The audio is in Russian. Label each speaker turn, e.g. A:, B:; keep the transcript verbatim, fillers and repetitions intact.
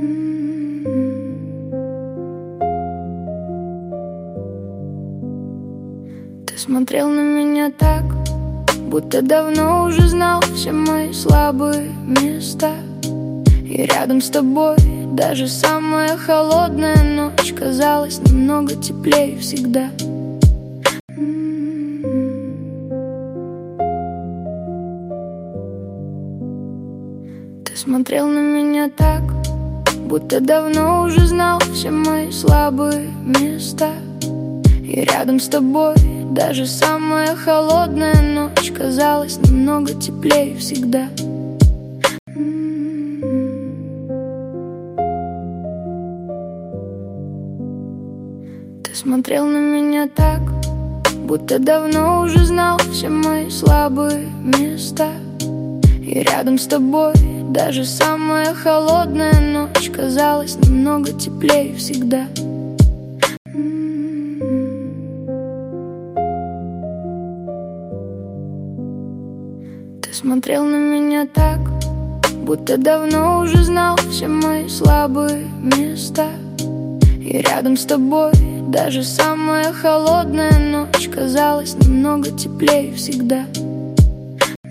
A: Ты смотрел на меня так, будто давно уже знал все мои слабые места. И рядом с тобой даже самая холодная ночь казалась немного теплее всегда. Ты смотрел на меня так, будто давно уже знал все мои слабые места. И рядом с тобой даже самая холодная ночь казалась немного теплее всегда. Ты смотрел на меня так, будто давно уже знал все мои слабые места. И рядом с тобой даже самая холодная ночь казалась немного теплее всегда. Ты смотрел на меня так, будто давно уже знал все мои слабые места. И рядом с тобой даже самая холодная ночь казалась немного теплее всегда.